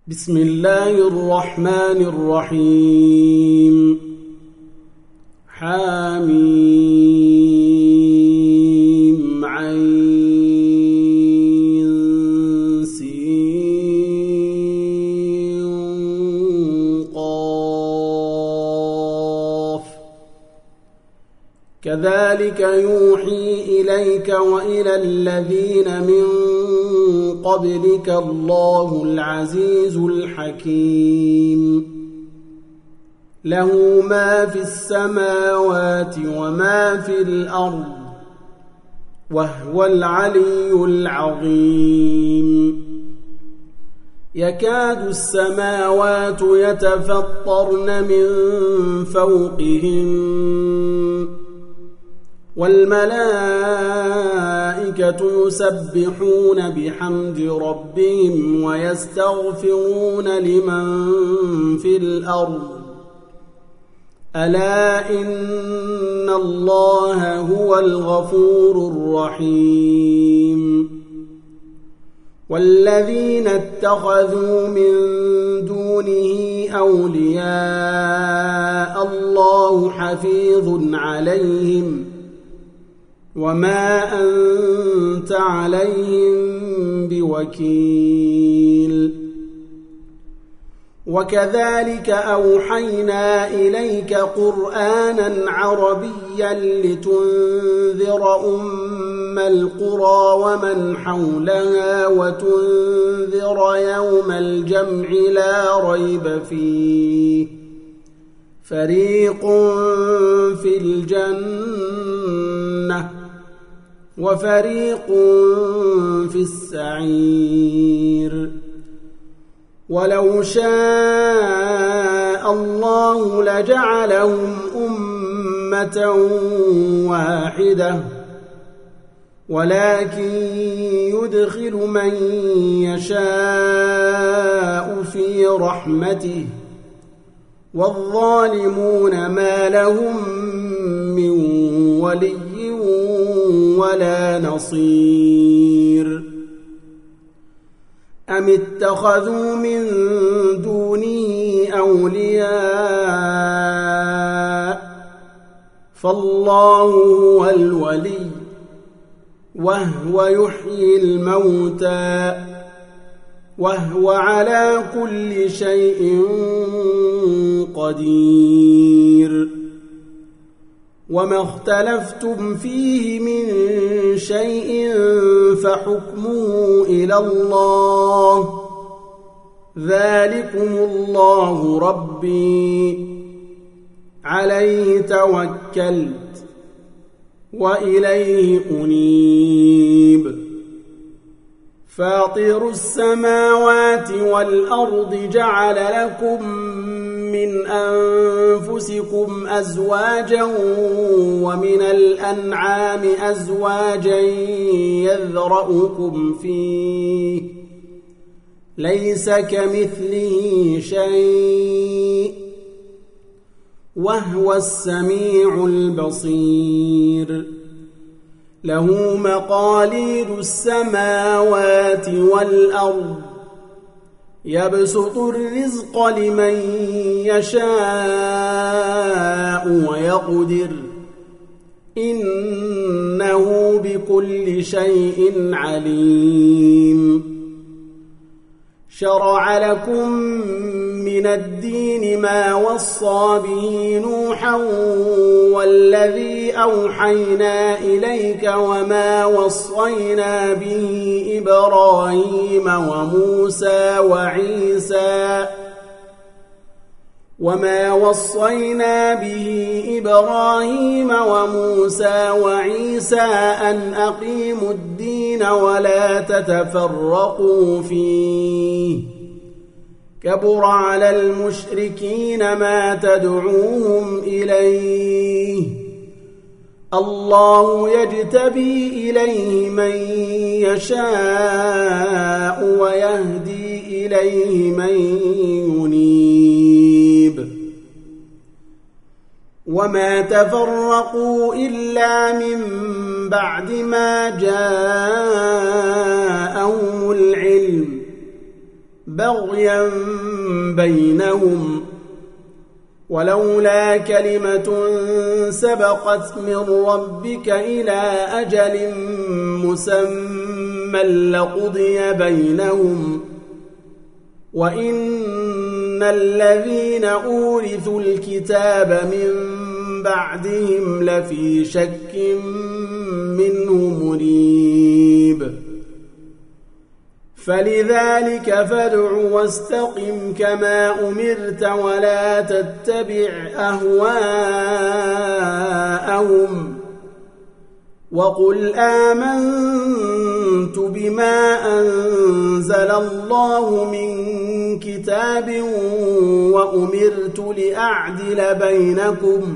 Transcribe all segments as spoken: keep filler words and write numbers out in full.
بسم الله الرحمن الرحيم حميم عين سين قاف كذلك يوحي إليك وإلى الذين من قبلك الله العزيز الحكيم له ما في السماوات وما في الأرض وهو العلي العظيم يكاد السماوات يتفطرن من فوقهم والملائكة يسبحون بحمد ربهم ويستغفرون لمن في الأرض ألا إن الله هو الغفور الرحيم والذين اتخذوا من دونه أولياء الله حفيظ عليهم وما أنت عليهم بوكيل وكذلك أوحينا إليك قرآنا عربيا لتنذر أم القرى ومن حولها وتنذر يوم الجمع لا ريب فيه فريق في الجنة وفريق في السعير ولو شاء الله لجعلهم أمة واحدة ولكن يدخل من يشاء في رحمته والظالمون ما لهم من ولي ولا نصير أم اتخذوا من دونه أولياء فالله هو الولي وهو يحيي الموتى وهو على كل شيء قدير وما اختلفتم فيه من شيء فحكمه إلى الله ذلكم الله ربي عليه توكلت وإليه أنيب فاطر السماوات والأرض جعل لكم من أنفسكم أزواجا ومن الأنعام أزواجا يذرأكم فيه ليس كمثله شيء وهو السميع البصير له مقاليد السماوات والأرض يبسط الرزق لمن يشاء ويقدر إنه بكل شيء عليم شرع لكم من الدين ما وصى به نوحا والذي أوحينا إليك وما وصينا به إبراهيم وموسى وعيسى وما وصينا به إبراهيم وموسى وعيسى أن أقيموا الدين ولا تتفرقوا فيه كبر على المشركين ما تدعوهم إليه الله يجتبي إليه من يشاء ويهدي إليه من ينيب وما تفرقوا إلا من بعد ما جاءهم العلم بغيا بينهم ولولا كلمة سبقت من ربك إلى أجل مسمى لقضي بينهم وإن الذين أورثوا الكتاب من بعدهم لفي شك منه مريب فلذلك فادع واستقم كما أمرت ولا تتبع أهواءهم وقل آمنت بما أنزل الله من كتاب وأمرت لأعدل بينكم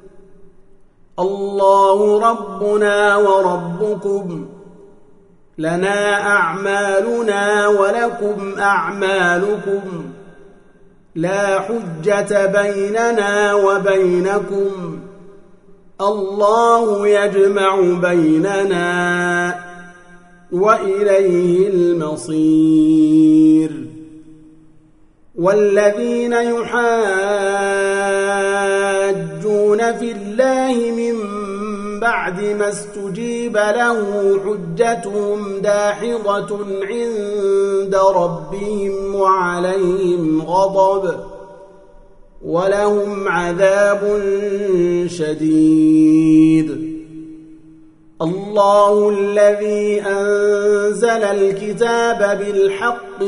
الله ربنا وربكم لنا أعمالنا ولكم أعمالكم لا حجة بيننا وبينكم الله يجمع بيننا وإليه المصير والذين يحاجون في الله من بعد ما استجيب له حجتهم داحضة عند ربهم وعليهم غضب ولهم عذاب شديد الله الذي أنزل الكتاب بالحق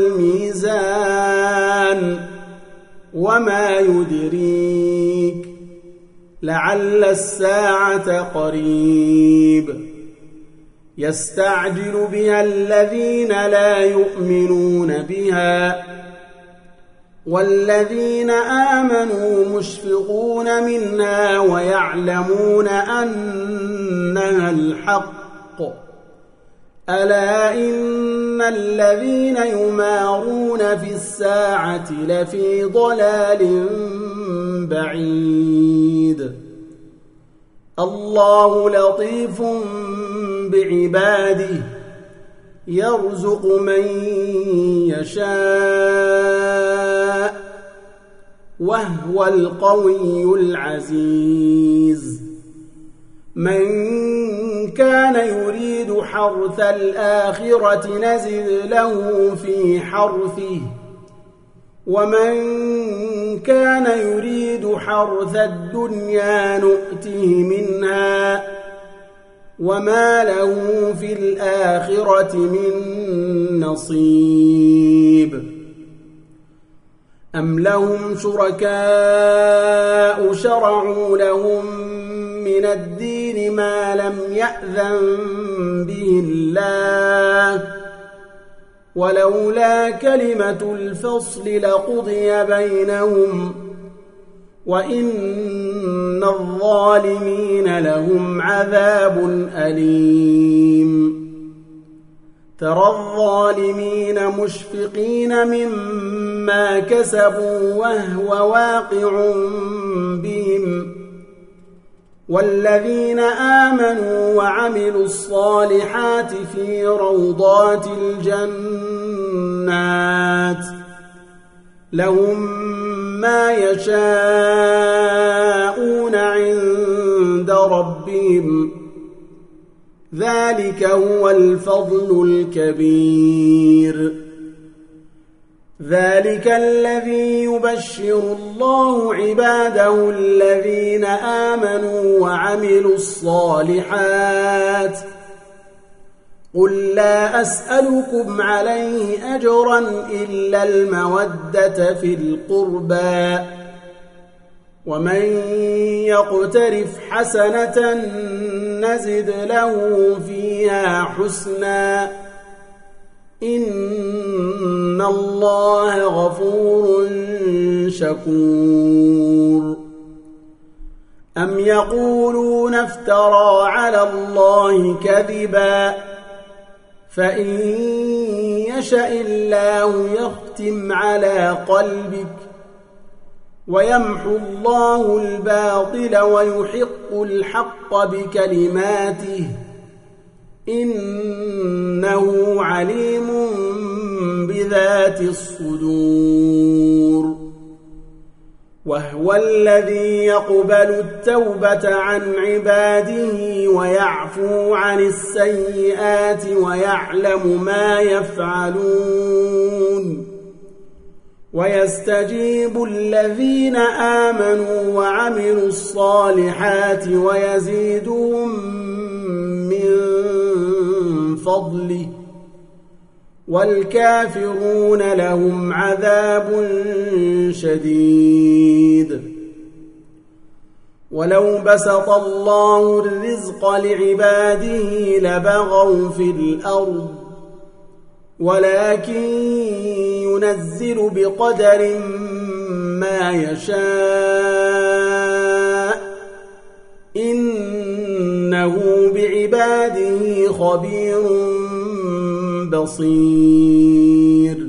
والميزان وما يدريك لعل الساعة قريب يستعجل بها الذين لا يؤمنون بها والذين آمنوا مشفقون منها ويعلمون أنها الحق ألا إن الذين يمارون في الساعة لفي ضلال بعيد الله لطيف بعباده يرزق من يشاء وهو القوي العزيز من كان يريد حرث الآخرة نزد له في حرثه ومن كان يريد حرث الدنيا نؤته منها وما له في الآخرة من نصيب أم لهم شركاء شرعوا لهم من الدين ما لم يأذن به الله ولولا كلمة الفصل لقضي بينهم وإن الظالمين لهم عذاب أليم ترى الظالمين مشفقين مما كسبوا وهو واقع بهم والذين آمنوا وعملوا الصالحات في روضات الجنات لهم ما يشاءون عند ربهم ذلك هو الفضل الكبير ذلك الذي يبشر الله عباده الذين آمنوا وعملوا الصالحات قل لا أسألكم عليه أجرا إلا المودة في القربى ومن يقترف حسنة نزد له فيها حسنا إن الله غفور شكور أم يقولون افترى على الله كذبا فإن يشأ الله يختم على قلبك ويمحو الله الباطل ويحق الحق بكلماته إنه عليم بذات ذات الصدور وهو الذي يقبل التوبة عن عباده ويعفو عن السيئات ويعلم ما يفعلون ويستجيب الذين آمنوا وعملوا الصالحات ويزيدهم من فضله والكافرون لهم عذاب شديد ولو بسط الله الرزق لعباده لبغوا في الأرض ولكن ينزل بقدر ما يشاء إنه بعباده خبير بصير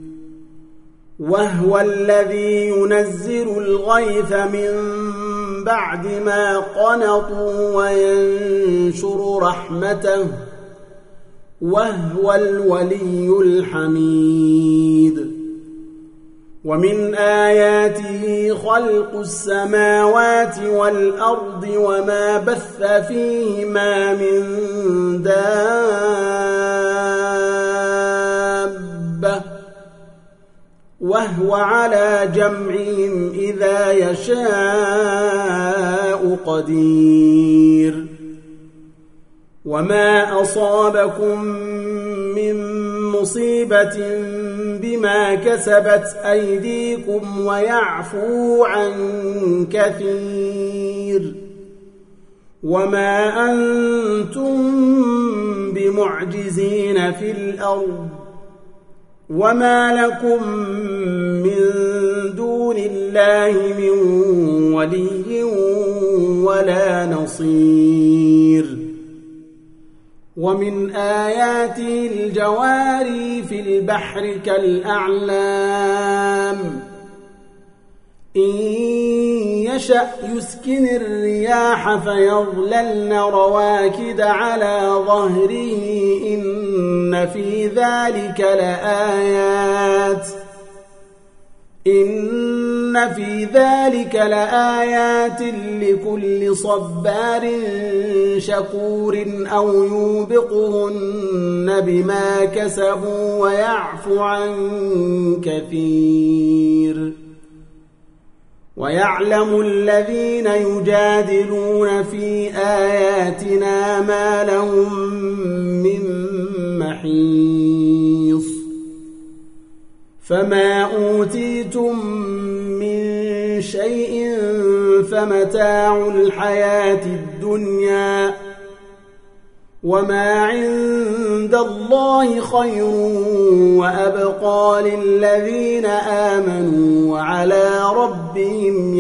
وهو الذي ينزل الغيث من بعد ما قنطوا وينشر رحمته وهو الولي الحميد ومن آياته خلق السماوات والأرض وما بث فيهما من دابة وهو على جمعهم إذا يشاء قدير وما أصابكم من مصيبة بما كسبت أيديكم ويعفو عن كثير وما أنتم بمعجزين في الأرض وما لكم من دون الله من ولي ولا نصير ومن آياته الجواري في البحر كالأعلام إن يشأ يسكن الرياح فيظللن رواكد على ظهره إن في ذلك لآيات إن في ذلك لآيات لكل صبار شكور أو يوبقهن بما كسبوا ويعفو عن كثير ويعلم الذين يجادلون في آياتنا ما لهم من محيص فما أوتيتم من شيء فمتاع الحياة الدنيا وما عند الله خير وأبقى للذين آمنوا وعلى ربهم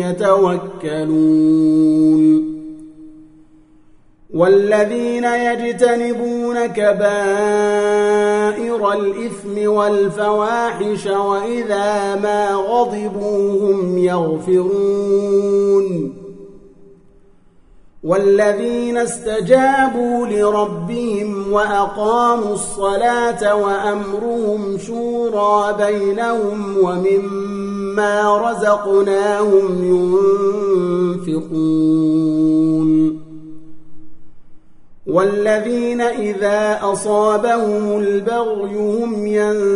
يتوكلون والذين يجتنبون كبائر الإثم والفواحش وإذا ما غضبوا هم يغفرون والذين استجابوا لربهم وأقاموا الصلاة وأمرهم شورى بينهم ومما رزقناهم ينفقون والذين إذا أصابهم البغي هم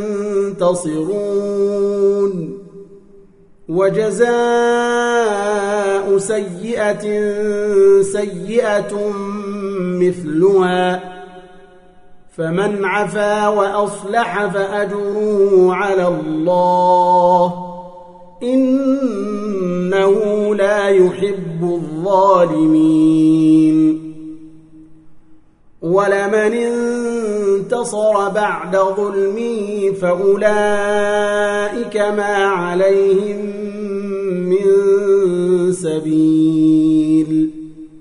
ينتصرون وجزاء سيئة سيئة مثلها فمن عفا وأصلح فأجره على الله إنه لا يحب الظالمين ولمن انتصر بعد ظلمه فأولئك ما عليهم من سبيل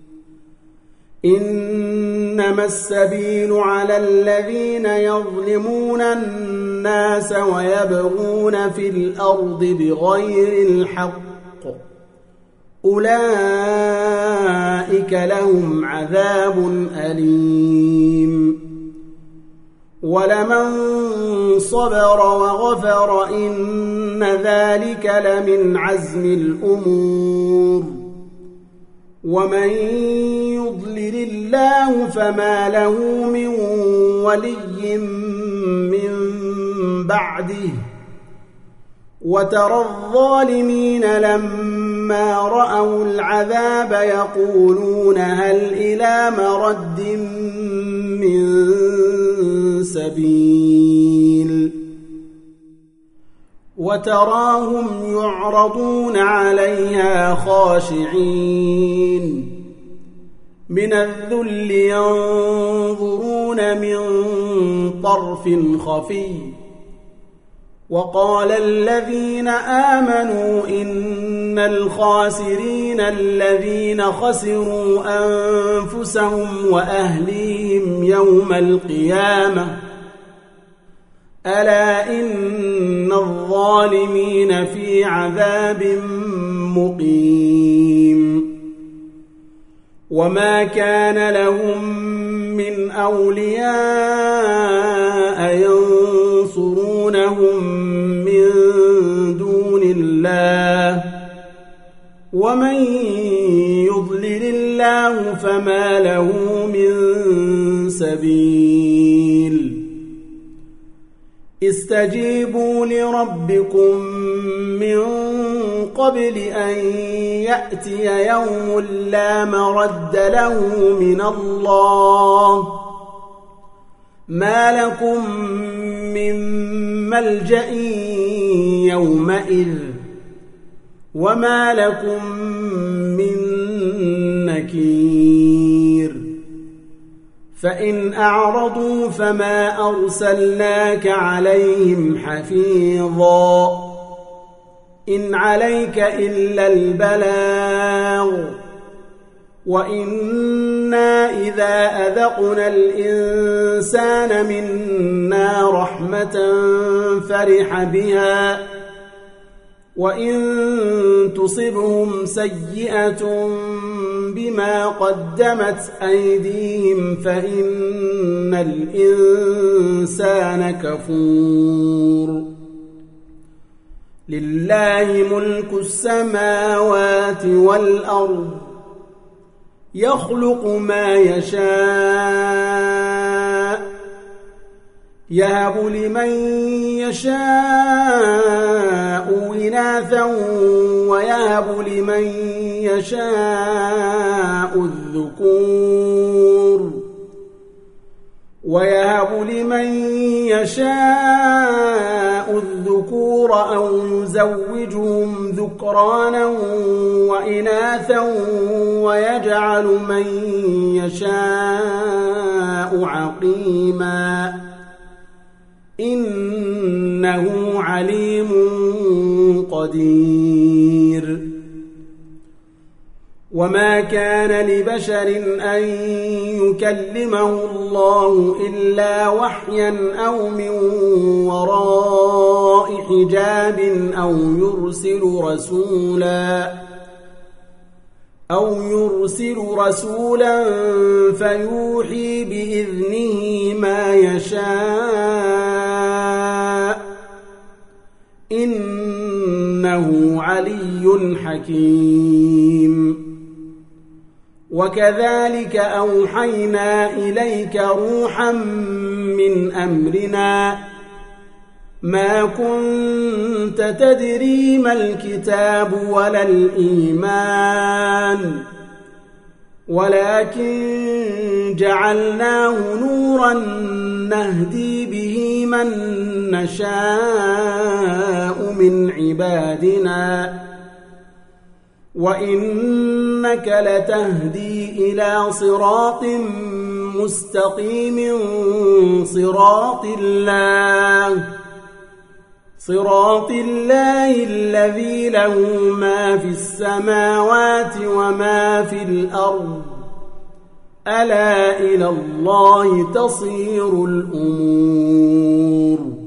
إنما السبيل على الذين يظلمون الناس ويبغون في الأرض بغير الحق أولئك لهم عذاب أليم ولمن صبر وغفر إن ذلك لمن عزم الأمور ومن يضلل الله فما له من ولي من بعده وترى الظالمين لما رأوا العذاب يقولون هل إلى مرد من سبيل وتراهم يعرضون عليها خاشعين من الذل ينظرون من طرف خفي وقال الذين آمنوا إن الخاسرين الذين خسروا أنفسهم وأهليهم يوم القيامة ألا إن الظالمين في عذاب مقيم وما كان لهم من أولياء ينصرونهم من دون الله ومن يضلل الله فما له من سبيل استجيبوا لربكم من قبل أن يأتي يوم لا مرد له من الله ما لكم من ملجأ يومئذ وما لكم من نكير فإن أعرضوا فما أرسلناك عليهم حفيظا إن عليك إلا البلاغ وإنا إذا أذقنا الإنسان منا رحمة فرح بها وإن تصبهم سيئة بما قدمت أيديهم فإن الإنسان كفور لله ملك السماوات والأرض يخلق ما يشاء يهب لمن يشاء إناثا ويهب لمن يشاء الذكور ويهب لمن يشاء الذكور أو يزوجهم ذكرانا وإناثا ويجعل من يشاء عقيما إنه عليم قدير وما كان لبشر أن يكلمه الله إلا وحيا أو من وراء حجاب أو يرسل رسولا أو يرسل رسولا فيوحي بإذنه ما يشاء إنه علي حكيم وكذلك أوحينا إليك روحا من أمرنا ما كنت تدري ما الكتاب ولا الإيمان ولكن جعلناه نورا نهدي به من نشاء من عبادنا وإنك لتهدي إلى صراط مستقيم صراط الله صراط الله الذي له ما في السماوات وما في الأرض ألا إلى الله تصير الأمور